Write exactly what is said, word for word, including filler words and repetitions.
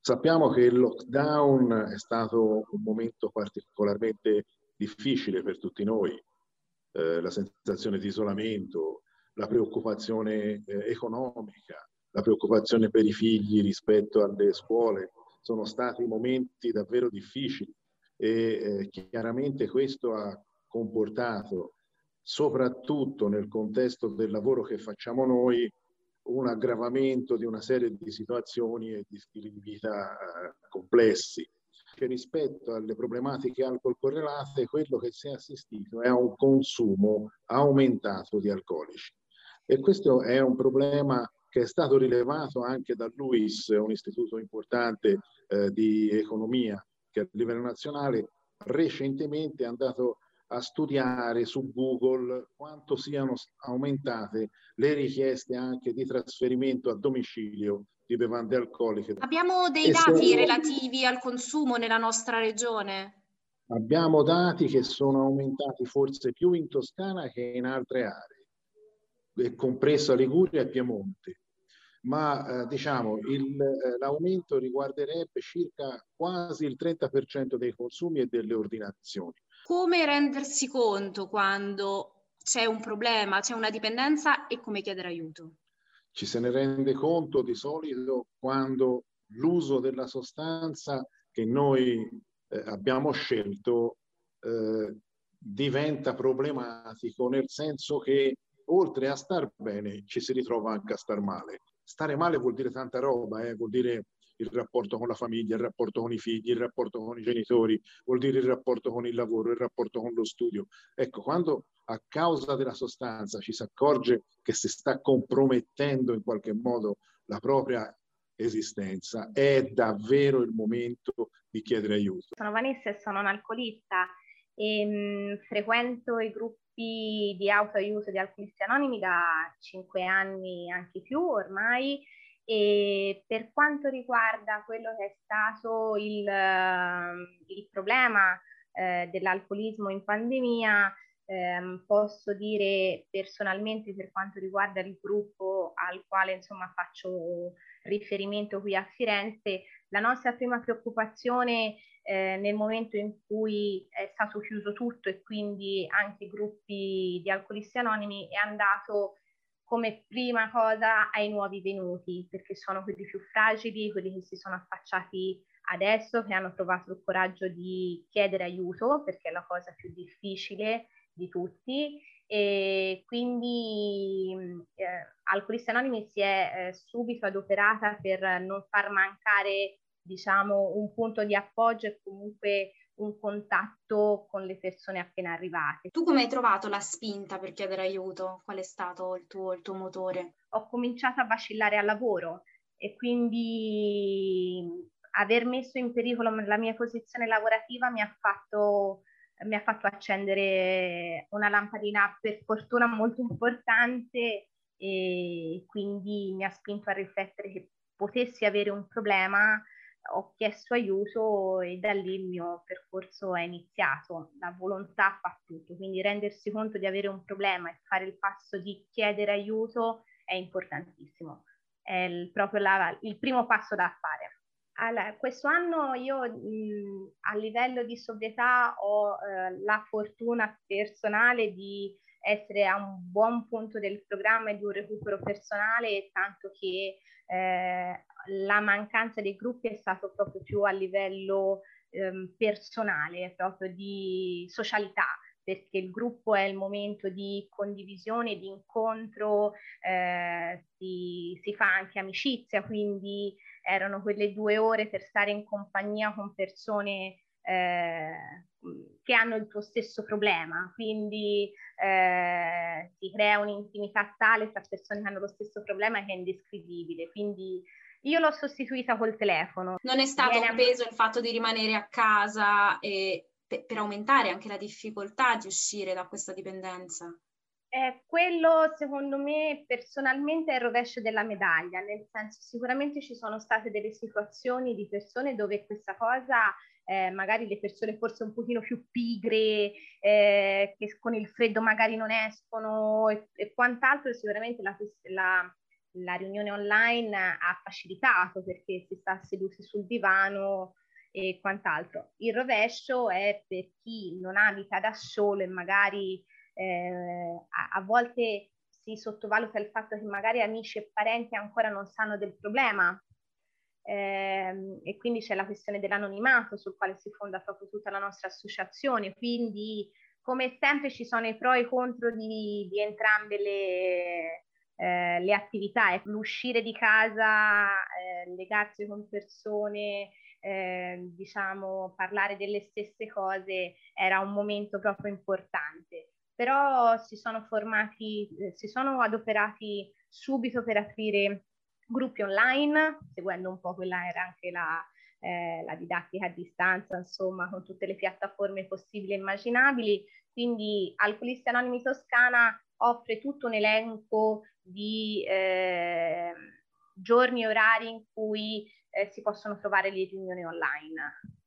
Sappiamo che il lockdown è stato un momento particolarmente difficile per tutti noi, eh, la sensazione di isolamento, la preoccupazione eh, economica, la preoccupazione per i figli rispetto alle scuole, sono stati momenti davvero difficili e eh, chiaramente questo ha comportato, soprattutto nel contesto del lavoro che facciamo noi, un aggravamento di una serie di situazioni e di stili di vita eh, complessi. Che rispetto alle problematiche alcol correlate, quello che si è assistito è a un consumo aumentato di alcolici. E questo è un problema che è stato rilevato anche da l'U I S, un istituto importante eh, di economia che a livello nazionale recentemente è andato a studiare su Google quanto siano aumentate le richieste anche di trasferimento a domicilio di bevande alcoliche. Abbiamo dei dati relativi al consumo nella nostra regione? Abbiamo dati che sono aumentati forse più in Toscana che in altre aree, compresa Liguria e Piemonte. Ma eh, diciamo il, eh, l'aumento riguarderebbe circa quasi il trenta per cento dei consumi e delle ordinazioni. Come rendersi conto quando c'è un problema, c'è una dipendenza e come chiedere aiuto? Ci se ne rende conto di solito quando l'uso della sostanza che noi eh, abbiamo scelto eh, diventa problematico, nel senso che oltre a star bene ci si ritrova anche a star male. Stare male vuol dire tanta roba, eh? Vuol dire il rapporto con la famiglia, il rapporto con i figli, il rapporto con i genitori, vuol dire il rapporto con il lavoro, il rapporto con lo studio. Ecco, quando a causa della sostanza ci si accorge che si sta compromettendo in qualche modo la propria esistenza, è davvero il momento di chiedere aiuto. Sono Vanessa e sono un'alcolista e mh, frequento i gruppi di autoaiuto di Alcolisti Anonimi da cinque anni, anche più ormai, e per quanto riguarda quello che è stato il, il problema eh, dell'alcolismo in pandemia, ehm, posso dire personalmente, per quanto riguarda il gruppo al quale insomma faccio riferimento qui a Firenze, la nostra prima preoccupazione eh, nel momento in cui è stato chiuso tutto e quindi anche i gruppi di Alcolisti Anonimi è andato come prima cosa ai nuovi venuti, perché sono quelli più fragili, quelli che si sono affacciati adesso, che hanno trovato il coraggio di chiedere aiuto, perché è la cosa più difficile di tutti, e quindi eh, Alcolisti Anonimi si è eh, subito adoperata per non far mancare, diciamo, un punto di appoggio e comunque un contatto con le persone appena arrivate. Tu come hai trovato la spinta per chiedere aiuto? Qual è stato il tuo, il tuo motore? Ho cominciato a vacillare al lavoro e quindi aver messo in pericolo la mia posizione lavorativa mi ha fatto, mi ha fatto accendere una lampadina, per fortuna molto importante, e quindi mi ha spinto a riflettere che potessi avere un problema. Ho chiesto aiuto e da lì il mio percorso è iniziato. La volontà fa tutto, quindi rendersi conto di avere un problema e fare il passo di chiedere aiuto è importantissimo. È il, proprio la, il primo passo da fare. Allora, questo anno io mh, a livello di sobrietà ho eh, la fortuna personale di essere a un buon punto del programma e di un recupero personale, tanto che eh, la mancanza dei gruppi è stato proprio più a livello ehm, personale, proprio di socialità, perché il gruppo è il momento di condivisione, di incontro, eh, si, si fa anche amicizia, quindi erano quelle due ore per stare in compagnia con persone eh, che hanno il tuo stesso problema, quindi eh, si crea un'intimità tale tra persone che hanno lo stesso problema che è indescrivibile, quindi io l'ho sostituita col telefono. Non è stato Viene un peso il fatto di rimanere a casa e per, per aumentare anche la difficoltà di uscire da questa dipendenza? Eh, quello secondo me personalmente è il rovescio della medaglia, nel senso sicuramente ci sono state delle situazioni di persone dove questa cosa, eh, magari le persone forse un pochino più pigre, eh, che con il freddo magari non escono e, e quant'altro, sicuramente la, la, la riunione online ha facilitato perché si sta seduti sul divano e quant'altro. Il rovescio è per chi non abita da solo e magari eh, a, a volte si sottovaluta il fatto che magari amici e parenti ancora non sanno del problema, eh, e quindi c'è la questione dell'anonimato sul quale si fonda proprio tutta la nostra associazione. Quindi come sempre ci sono i pro e i contro di, di entrambe le, eh, le attività. L'uscire di casa, eh, legarsi con persone, eh, diciamo parlare delle stesse cose era un momento proprio importante. Però si sono formati, eh, si sono adoperati subito per aprire gruppi online, seguendo un po' quella era anche la, eh, la didattica a distanza, insomma, con tutte le piattaforme possibili e immaginabili. Quindi Alcolisti Anonimi Toscana offre tutto un elenco di eh, giorni e orari in cui eh, si possono trovare le riunioni online.